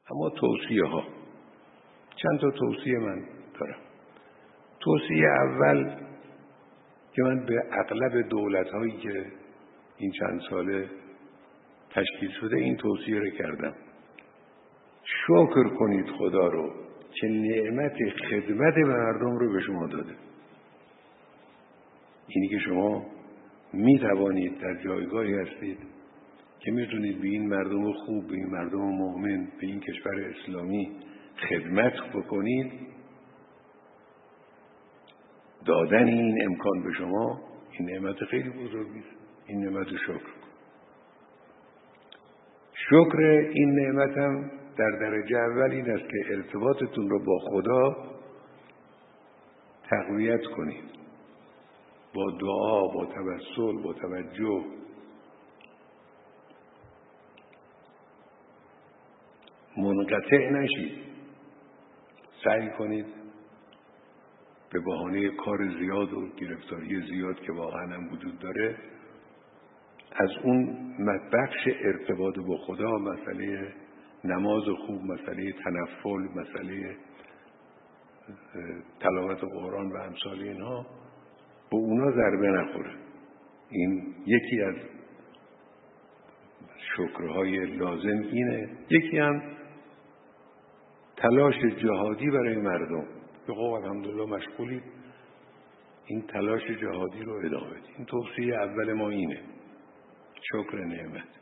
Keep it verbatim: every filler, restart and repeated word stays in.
اما توصیه ها، چند تا توصیه من دارم. توصیه اول که من به اغلب دولت هایی که این چند ساله تشکیل شده این توصیه رو کردم: شکر کنید خدا رو که نعمت خدمت به مردم رو به شما داده. اینی که شما می توانید در جایگاهی هستید که میتونید به این مردم خوب، به این مردم مؤمن، به این کشور اسلامی خدمت بکنید. دادن این امکان به شما این نعمت خیلی بزرگی است. این نعمت شکر. شکر این نعمت هم در درجه اول این است که ارتباطتون رو با خدا تقویت کنید، با دعا، با توسل، با توجه. منقطع نشید. سعی کنید به بهانه کار زیاد و گرفتاری زیاد که واقعا هم وجود داره از اون بخش ارتباط با خدا، مسئله نماز خوب، مسئله تنفل، مسئله تلاوت قرآن و امثال اینها، به اونا ضربه نخوره. این یکی از شکرهای لازم اینه. یکی هم تلاش جهادی برای مردم که خب الحمدلله مشغولید، این تلاش جهادی رو ادامه بدید. این توصیه اول ما اینه: شکر نعمت.